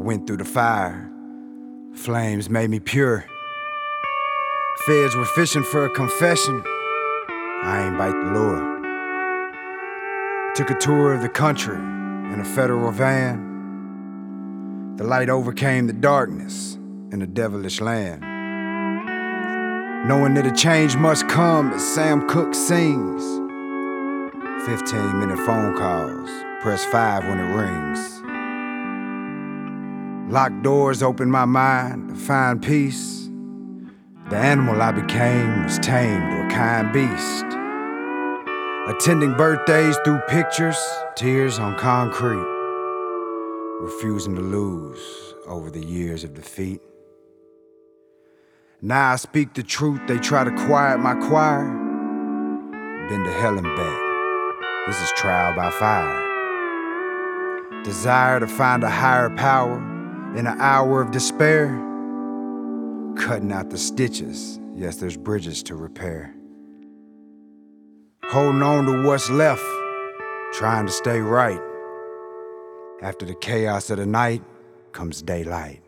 went through the fire. Flames made me pure. Feds were fishing for a confession. I ain't bite the lure. Took a tour of the country in a federal van. The light overcame the darkness in a devilish land. Knowing that a change must come as Sam Cooke sings. 15-minute phone calls, press 5 when it rings. Locked doors opened my mind to find peace. The animal I became was tamed to a kind beast. Attending birthdays through pictures, tears on concrete. Refusing to lose over the years of defeat. Now I speak the truth, they try to quiet my choir. Been to hell and back, this is trial by fire. Desire to find a higher power in an hour of despair. Cutting out the stitches, yes, there's bridges to repair. Holding on to what's left, trying to stay right. After the chaos of the night comes daylight.